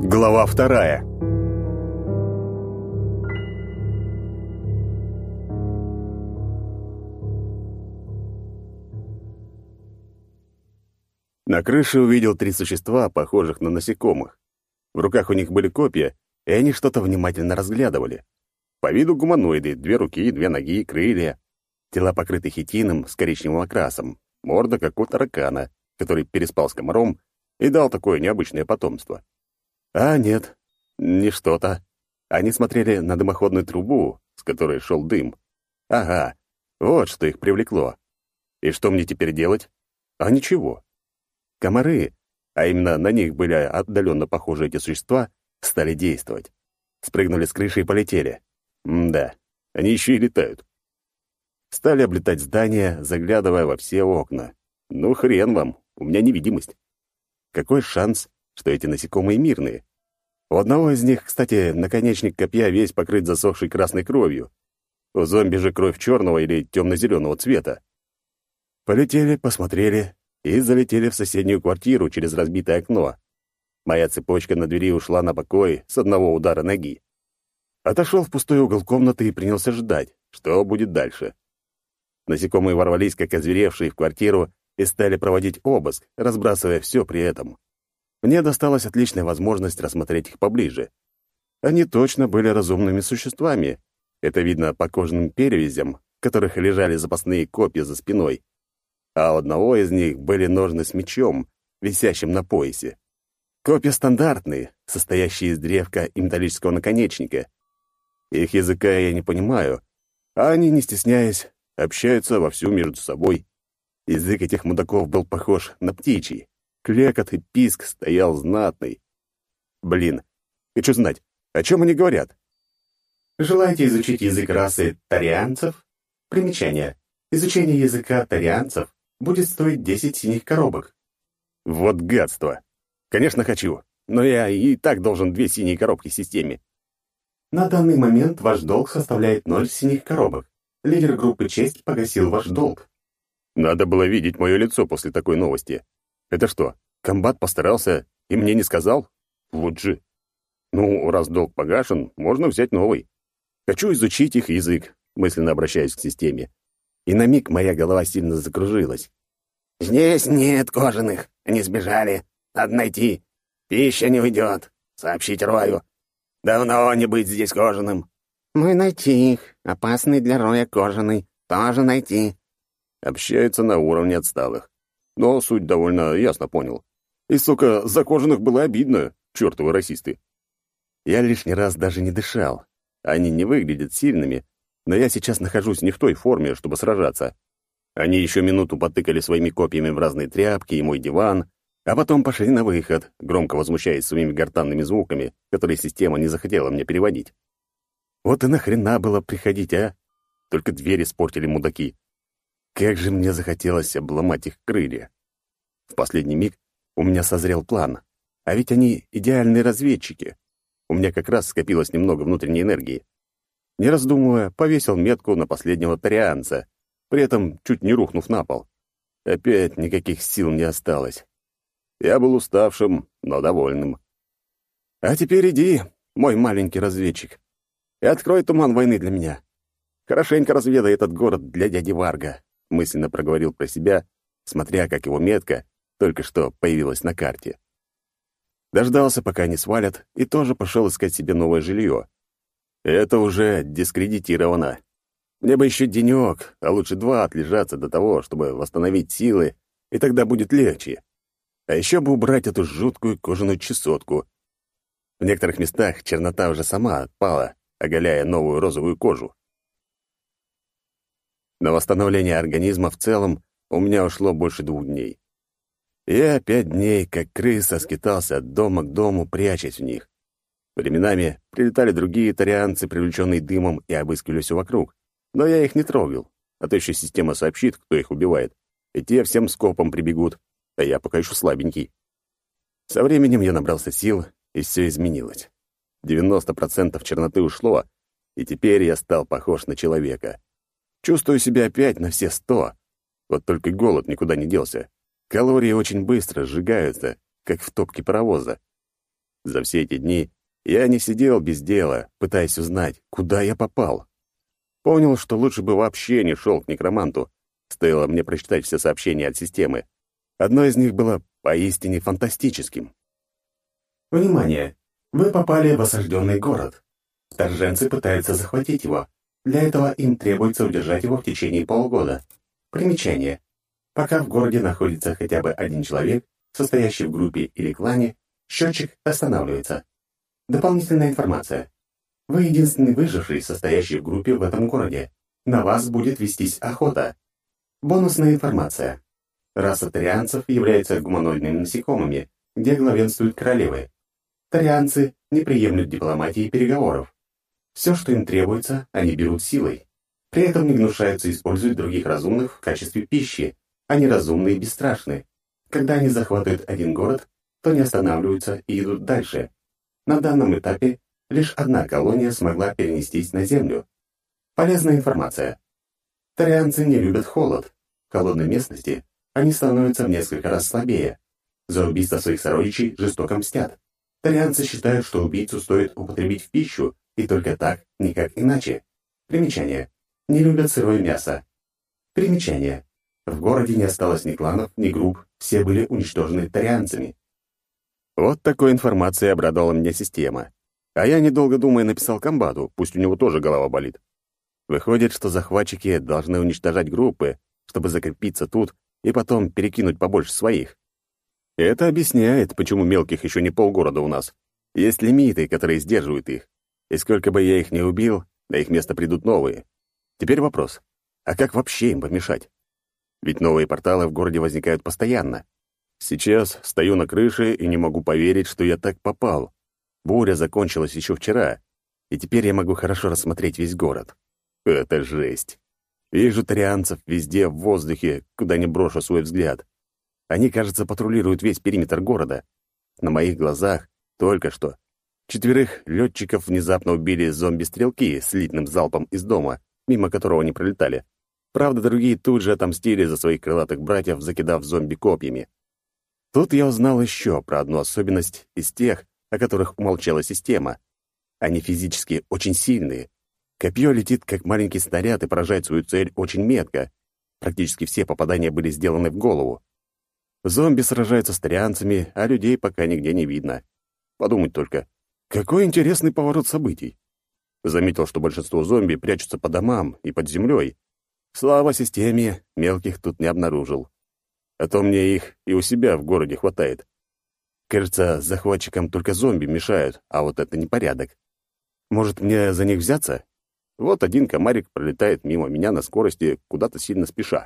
Глава 2. На крыше увидел 3 существа, похожих на насекомых. В руках у них были копья, и они что-то внимательно разглядывали. По виду гуманоиды: 2 руки, 2 ноги, крылья. Тела покрыты хитином с коричневым окрасом. Морда, как у таракана, который переспал с комаром и дал такое необычное потомство. А нет, не что-то. Они смотрели на дымоходную трубу, с которой шел дым. Ага, вот что их привлекло. И что мне теперь делать? А ничего. Комары, а именно на них были отдаленно похожи эти существа, стали действовать. Спрыгнули с крыши и полетели. Да, они еще и летают. Стали облетать здания, заглядывая во все окна. Ну, хрен вам, у меня невидимость. Какой шанс, что эти насекомые мирные? У одного из них, кстати, наконечник копья весь покрыт засохшей красной кровью. У зомби же кровь черного или темно-зеленого цвета. Полетели, посмотрели и залетели в соседнюю квартиру через разбитое окно. Моя цепочка на двери ушла на покой с одного удара ноги. Отошел в пустой угол комнаты и принялся ждать, что будет дальше. Насекомые ворвались, как озверевшие, в квартиру и стали проводить обыск, разбрасывая все при этом. Мне досталась отличная возможность рассмотреть их поближе. Они точно были разумными существами. Это видно по кожаным перевязям, в которых лежали запасные копья за спиной. А у одного из них были ножны с мечом, висящим на поясе. Копья стандартные, состоящие из древка и металлического наконечника. Их языка я не понимаю, а они, не стесняясь, общаются вовсю между собой. Язык этих мудаков был похож на птичий. Клекот и писк стоял знатный. Блин, хочу знать, о чем они говорят. Желаете изучить язык расы тарианцев? Примечание. Изучение языка тарианцев будет стоить 10 синих коробок. Вот гадство. Конечно, хочу, но я и так должен 2 синие коробки в системе. На данный момент ваш долг составляет 0 синих коробок. Лидер группы «Честь» погасил ваш долг. Надо было видеть мое лицо после такой новости. Это что, комбат постарался и мне не сказал? Вот же. Ну, раз долг погашен, можно взять новый. Хочу изучить их язык, мысленно обращаясь к системе. И на миг моя голова сильно закружилась. «Здесь нет кожаных. Они сбежали. Надо найти. Пища не уйдет. Сообщить Рою. Давно не быть здесь кожаным». «Ну и найти их. Опасный для Роя кожаный. Тоже найти». Общаются на уровне отсталых. Но суть довольно ясно понял. И, сука, за кожаных было обидно, чертовы расисты. Я лишний раз даже не дышал. Они не выглядят сильными, но я сейчас нахожусь не в той форме, чтобы сражаться. Они еще минуту потыкали своими копьями в разные тряпки и мой диван, а потом пошли на выход, громко возмущаясь своими гортанными звуками, которые система не захотела мне переводить. Вот и нахрена было приходить, а? Только двери испортили мудаки. Как же мне захотелось обломать их крылья. В последний миг у меня созрел план. А ведь они идеальные разведчики. У меня как раз скопилось немного внутренней энергии. Не раздумывая, повесил метку на последнего тарианца, при этом чуть не рухнув на пол. Опять никаких сил не осталось. Я был уставшим, но довольным. А теперь иди, мой маленький разведчик, и открой туман войны для меня. Хорошенько разведай этот город для дяди Варга, мысленно проговорил про себя, смотря, как его метка только что появилась на карте. Дождался, пока они свалят, и тоже пошел искать себе новое жилье. Это уже дискредитировано. Мне бы еще денек, а лучше 2 отлежаться до того, чтобы восстановить силы, и тогда будет легче. А еще бы убрать эту жуткую кожаную чесотку. В некоторых местах чернота уже сама отпала, оголяя новую розовую кожу. На восстановление организма в целом у меня ушло больше 2 дней. Я 5 дней, как крыса, скитался от дома к дому, прячась в них. Временами прилетали другие тарианцы, привлеченные дымом, и обыскивали все вокруг. Но я их не трогал, а то еще система сообщит, кто их убивает, и те всем скопом прибегут, а я пока еще слабенький. Со временем я набрался сил, и все изменилось. 90% черноты ушло, и теперь я стал похож на человека. Чувствую себя опять на все 100. Вот только голод никуда не делся. Калории очень быстро сжигаются, как в топке паровоза. За все эти дни я не сидел без дела, пытаясь узнать, куда я попал. Понял, что лучше бы вообще не шел к некроманту. Стоило мне прочитать все сообщения от системы. Одно из них было поистине фантастическим. Внимание! Вы попали в осажденный город. Вторженцы пытаются захватить его. Для этого им требуется удержать его в течение полугода. Примечание. Пока в городе находится хотя бы один человек, состоящий в группе или клане, счетчик останавливается. Дополнительная информация. Вы единственный выживший, состоящий в группе в этом городе. На вас будет вестись охота. Бонусная информация. Раса тарианцев является гуманоидными насекомыми, где главенствуют королевы. Тарианцы не приемлют дипломатии и переговоров. Все, что им требуется, они берут силой. При этом не гнушаются использовать других разумных в качестве пищи. Они разумны и бесстрашны. Когда они захватывают один город, то не останавливаются и идут дальше. На данном этапе лишь одна колония смогла перенестись на Землю. Полезная информация. Тарианцы не любят холод. В холодной местности они становятся в несколько раз слабее. За убийство своих сородичей жестоко мстят. Тарианцы считают, что убийцу стоит употребить в пищу, и только так, никак иначе. Примечание. Не любят сырое мясо. Примечание. В городе не осталось ни кланов, ни групп, все были уничтожены тарианцами. Вот такой информацией обрадовала меня система. А я, недолго думая, написал комбату, пусть у него тоже голова болит. Выходит, что захватчики должны уничтожать группы, чтобы закрепиться тут и потом перекинуть побольше своих. Это объясняет, почему мелких еще не полгорода у нас. Есть лимиты, которые сдерживают их. И сколько бы я их не убил, на их место придут новые. Теперь вопрос, а как вообще им помешать? Ведь новые порталы в городе возникают постоянно. Сейчас стою на крыше и не могу поверить, что я так попал. Буря закончилась еще вчера, и теперь я могу хорошо рассмотреть весь город. Это жесть. Вижу тарианцев везде в воздухе, куда ни брошу свой взгляд. Они, кажется, патрулируют весь периметр города. На моих глазах только что 4 летчиков внезапно убили зомби-стрелки с слитным залпом из дома, мимо которого они пролетали. Правда, другие тут же отомстили за своих крылатых братьев, закидав зомби копьями. Тут я узнал еще про одну особенность из тех, о которых умолчала система. Они физически очень сильные. Копье летит, как маленький снаряд, и поражает свою цель очень метко. Практически все попадания были сделаны в голову. Зомби сражаются с тарианцами, а людей пока нигде не видно. Подумать только, какой интересный поворот событий. Заметил, что большинство зомби прячутся по домам и под землей. Слава системе, мелких тут не обнаружил. А то мне их и у себя в городе хватает. Кажется, захватчикам только зомби мешают, а вот это непорядок. Может, мне за них взяться? Вот один комарик пролетает мимо меня на скорости, куда-то сильно спеша.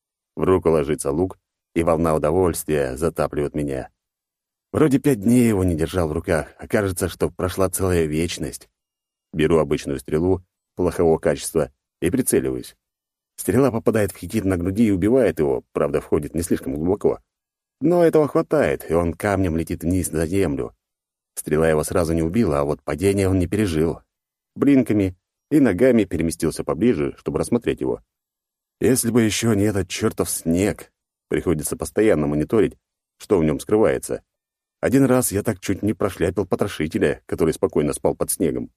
В руку ложится лук, и волна удовольствия затапливает меня. Вроде 5 дней его не держал в руках, а кажется, что прошла целая вечность. Беру обычную стрелу плохого качества и прицеливаюсь. Стрела попадает в хитин на груди и убивает его, правда, входит не слишком глубоко. Но этого хватает, и он камнем летит вниз на землю. Стрела его сразу не убила, а вот падение он не пережил. Блинками и ногами переместился поближе, чтобы рассмотреть его. Если бы еще не этот чертов снег, приходится постоянно мониторить, что в нем скрывается. Один раз я так чуть не прошляпил потрошителя, который спокойно спал под снегом.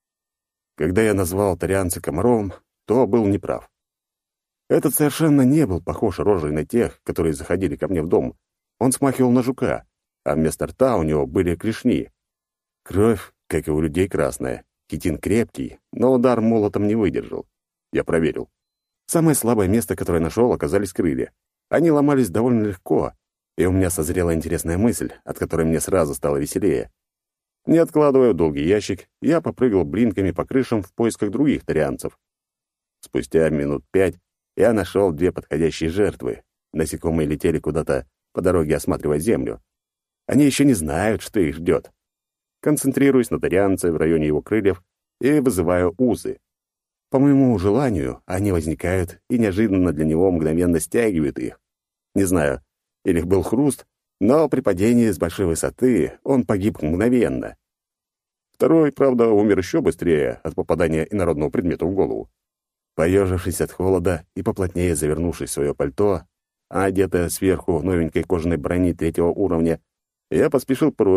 Когда я назвал тарианца комаром, то был неправ. Этот совершенно не был похож рожей на тех, которые заходили ко мне в дом. Он смахивал на жука, а вместо рта у него были клешни. Кровь, как и у людей, красная. Хитин крепкий, но удар молотом не выдержал. Я проверил. Самое слабое место, которое нашел, оказались крылья. Они ломались довольно легко, и у меня созрела интересная мысль, от которой мне сразу стало веселее. Не откладывая в долгий ящик, я попрыгал блинками по крышам в поисках других тарианцев. Спустя минут 5 я нашел 2 подходящие жертвы. Насекомые летели куда-то по дороге, осматривая землю. Они еще не знают, что их ждет. Концентрируюсь на тарианце в районе его крыльев и вызываю узы. По моему желанию, они возникают и неожиданно для него мгновенно стягивают их. Не знаю, или был хруст, но при падении с большой высоты он погиб мгновенно. Второй, правда, умер еще быстрее от попадания инородного предмета в голову. Поежившись от холода и поплотнее завернувшись в свое пальто, а одетая сверху новенькой кожаной брони 3-го уровня, я поспешил прочь,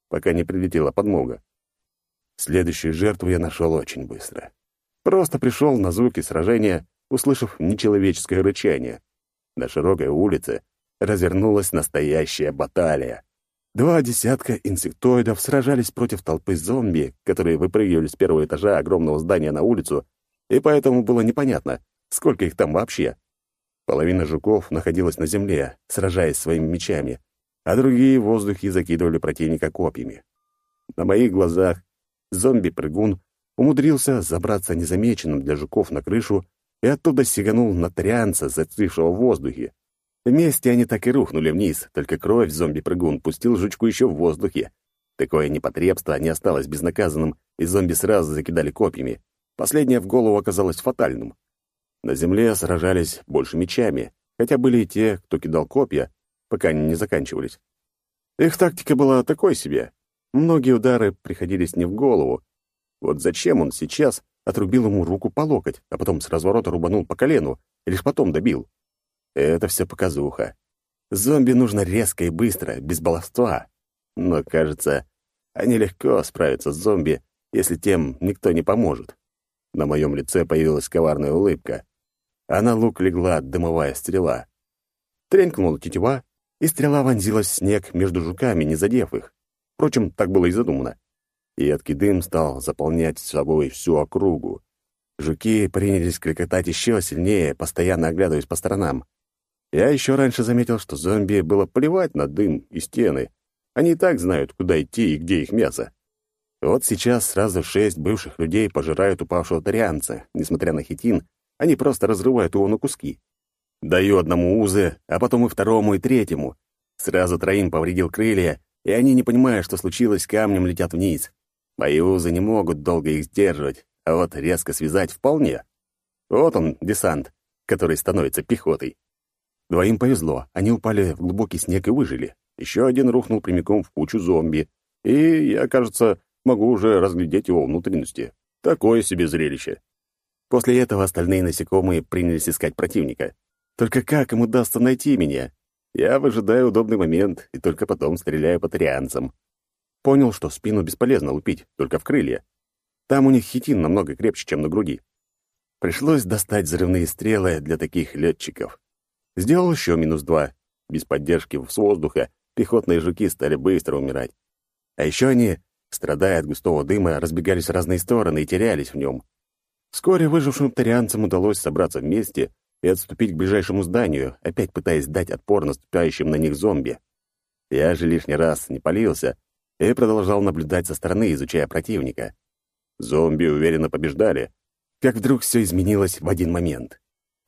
пока не прилетела подмога. Следующую жертву я нашел очень быстро. Просто пришел на звуки сражения, услышав нечеловеческое рычание. На широкой улице развернулась настоящая баталия. 2 десятка инсектоидов сражались против толпы зомби, которые выпрыгивали с первого этажа огромного здания на улицу, и поэтому было непонятно, сколько их там вообще. Половина жуков находилась на земле, сражаясь своими мечами, а другие в воздухе закидывали противника копьями. На моих глазах зомби-прыгун умудрился забраться незамеченным для жуков на крышу и оттуда сиганул на трианца, застывшего в воздухе. Вместе они так и рухнули вниз, только кровь зомби-прыгун пустил жучку еще в воздухе. Такое непотребство не осталось безнаказанным, и зомби сразу закидали копьями. Последнее в голову оказалось фатальным. На земле сражались больше мечами, хотя были и те, кто кидал копья, пока они не заканчивались. Их тактика была такой себе. Многие удары приходились не в голову. Вот зачем он сейчас отрубил ему руку по локоть, а потом с разворота рубанул по колену, и лишь потом добил? Это все показуха. Зомби нужно резко и быстро, без баловства. Но, кажется, они легко справятся с зомби, если тем никто не поможет. На моем лице появилась коварная улыбка, а на лук легла дымовая стрела. Тренькнула тетива, и стрела вонзилась в снег между жуками, не задев их. Впрочем, так было и задумано. Едкий дым стал заполнять собой всю округу. Жуки принялись кликотать еще сильнее, постоянно оглядываясь по сторонам. Я еще раньше заметил, что зомби было плевать на дым и стены. Они и так знают, куда идти и где их мясо. Вот сейчас сразу 6 бывших людей пожирают упавшего тарианца. Несмотря на хитин, они просто разрывают его на куски. Даю одному узы, а потом и второму, и третьему. Сразу 3 повредил крылья, и они, не понимая, что случилось, камнем летят вниз. Мои узы не могут долго их сдерживать, а вот резко связать вполне. Вот он, десант, который становится пехотой. 2 повезло, они упали в глубокий снег и выжили. Еще один рухнул прямиком в кучу зомби, и я, кажется, могу уже разглядеть его внутренности. Такое себе зрелище. После этого остальные насекомые принялись искать противника. Только как им удастся найти меня? Я выжидаю удобный момент и только потом стреляю по тарианцам. Понял, что в спину бесполезно лупить, только в крылья. Там у них хитин намного крепче, чем на груди. Пришлось достать взрывные стрелы для таких летчиков. Сделал еще -2. Без поддержки с воздуха пехотные жуки стали быстро умирать. А еще они, страдая от густого дыма, разбегались в разные стороны и терялись в нем. Вскоре выжившим тарианцам удалось собраться вместе и отступить к ближайшему зданию, опять пытаясь дать отпор наступающим на них зомби. Я же лишний раз не палился и продолжал наблюдать со стороны, изучая противника. Зомби уверенно побеждали, как вдруг все изменилось в один момент.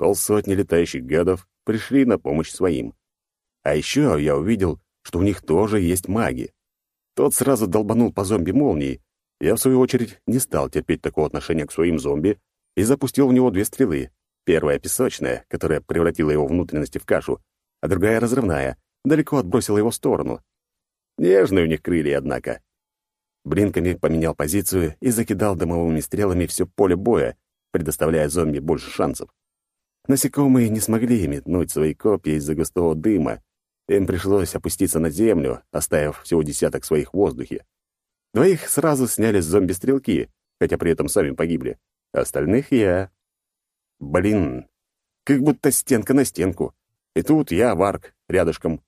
50 летающих гадов пришли на помощь своим. А еще я увидел, что у них тоже есть маги. Тот сразу долбанул по зомби молнией. Я, в свою очередь, не стал терпеть такого отношения к своим зомби и запустил в него 2 стрелы. Первая песочная, которая превратила его внутренности в кашу, а другая разрывная, далеко отбросила его в сторону. Нежные у них крылья, однако. Блинками поменял позицию и закидал дымовыми стрелами все поле боя, предоставляя зомби больше шансов. Насекомые не смогли метнуть свои копья из-за густого дыма. Им пришлось опуститься на землю, оставив всего десяток своих в воздухе. 2 сразу сняли с зомби-стрелки, хотя при этом сами погибли. Остальных я... Блин, как будто стенка на стенку. И тут я, Варк, рядышком.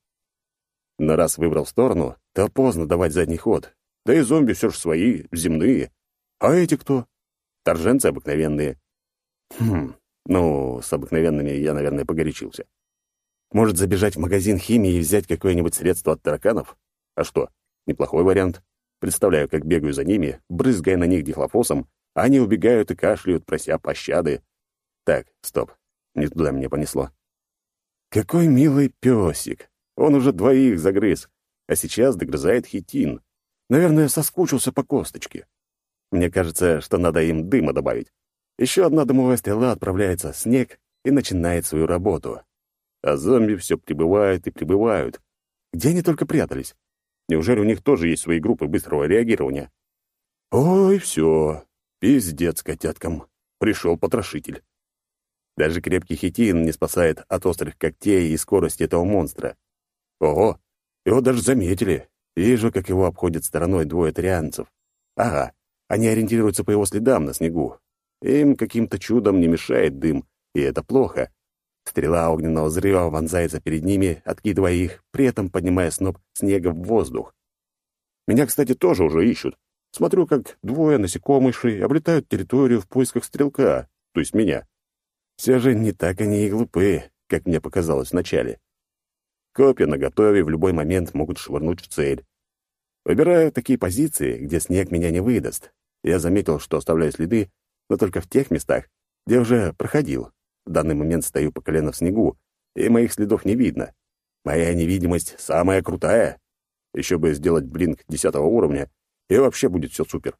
Но раз выбрал сторону, то поздно давать задний ход. Да и зомби все же свои, земные. А эти кто? Торженцы обыкновенные. Ну, с обыкновенными я, наверное, погорячился. Может, забежать в магазин химии и взять какое-нибудь средство от тараканов? А что, неплохой вариант. Представляю, как бегаю за ними, брызгая на них дихлофосом, а они убегают и кашляют, прося пощады. Так, стоп, не туда меня понесло. Какой милый песик. Он уже 2 загрыз, а сейчас догрызает хитин. Наверное, соскучился по косточке. Мне кажется, что надо им дыма добавить. Еще одна дымовая стрела отправляется в снег и начинает свою работу. А зомби все прибывают и прибывают. Где они только прятались? Неужели у них тоже есть свои группы быстрого реагирования? Ой, все, пиздец котяткам. Пришел потрошитель. Даже крепкий хитин не спасает от острых когтей и скорости этого монстра. Ого, его даже заметили. Вижу, как его обходят стороной двое трианцев. Ага, они ориентируются по его следам на снегу. Им каким-то чудом не мешает дым, и это плохо. Стрела огненного взрыва вонзается перед ними, откидывая их, при этом поднимая сноп снега в воздух. Меня, кстати, тоже уже ищут. Смотрю, как двое насекомышей облетают территорию в поисках стрелка, то есть меня. Все же не так они и глупы, как мне показалось вначале. Копья наготове в любой момент могут швырнуть в цель. Выбираю такие позиции, где снег меня не выдаст. Я заметил, что оставляю следы, но только в тех местах, где уже проходил. В данный момент стою по колено в снегу, и моих следов не видно. Моя невидимость самая крутая. Еще бы сделать блинк 10 уровня, и вообще будет все супер.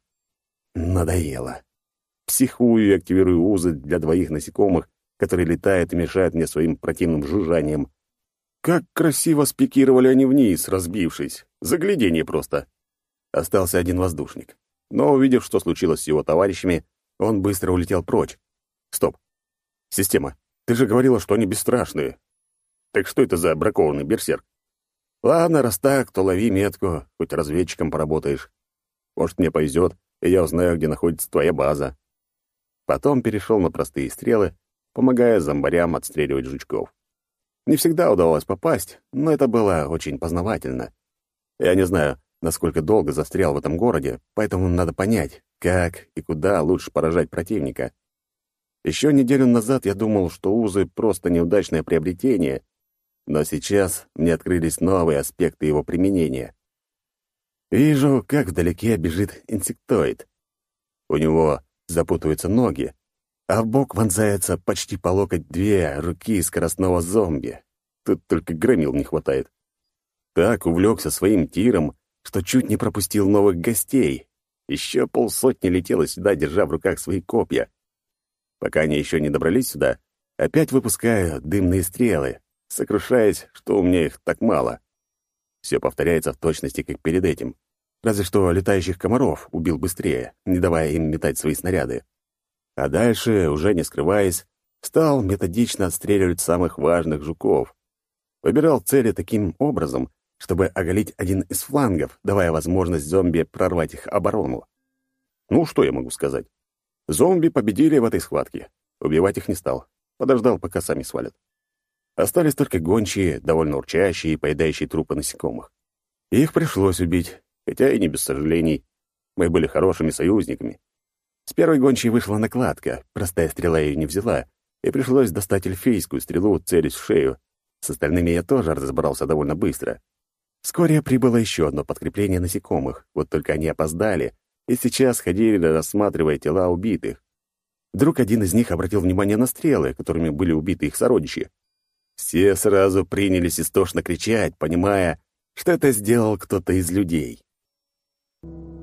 Надоело. Психую и активирую узы для двоих насекомых, которые летают и мешают мне своим противным жужжанием. Как красиво спикировали они вниз, разбившись. Загляденье просто. Остался один воздушник. Но, увидев, что случилось с его товарищами, он быстро улетел прочь. Стоп. Система, ты же говорила, что они бесстрашные. Так что это за бракованный берсерк? Ладно, раз так, то лови метку, хоть разведчиком поработаешь. Может, мне повезет, и я узнаю, где находится твоя база. Потом перешел на простые стрелы, помогая зомбарям отстреливать жучков. Не всегда удавалось попасть, но это было очень познавательно. Я не знаю, насколько долго застрял в этом городе, поэтому надо понять, как и куда лучше поражать противника. Еще неделю назад я думал, что узы — просто неудачное приобретение, но сейчас мне открылись новые аспекты его применения. Вижу, как вдалеке бежит инсектоид. У него запутываются ноги, а в бок вонзается почти по локоть две руки скоростного зомби. Тут только громил не хватает. Так увлекся своим тиром, что чуть не пропустил новых гостей. Еще полсотни летело сюда, держа в руках свои копья. Пока они еще не добрались сюда, опять выпускаю дымные стрелы, сокрушаясь, что у меня их так мало. Все повторяется в точности, как перед этим. Разве что летающих комаров убил быстрее, не давая им метать свои снаряды. А дальше, уже не скрываясь, стал методично отстреливать самых важных жуков. Выбирал цели таким образом, чтобы оголить один из флангов, давая возможность зомби прорвать их оборону. Ну, что я могу сказать? Зомби победили в этой схватке. Убивать их не стал. Подождал, пока сами свалят. Остались только гончие, довольно урчащие и поедающие трупы насекомых. Их пришлось убить, хотя и не без сожалений. Мы были хорошими союзниками. С первой гончей вышла накладка, простая стрела ее не взяла, и пришлось достать эльфийскую стрелу, целясь в шею. С остальными я тоже разобрался довольно быстро. Вскоре прибыло еще одно подкрепление насекомых, вот только они опоздали, и сейчас ходили, рассматривая тела убитых. Вдруг один из них обратил внимание на стрелы, которыми были убиты их сородичи. Все сразу принялись истошно кричать, понимая, что это сделал кто-то из людей.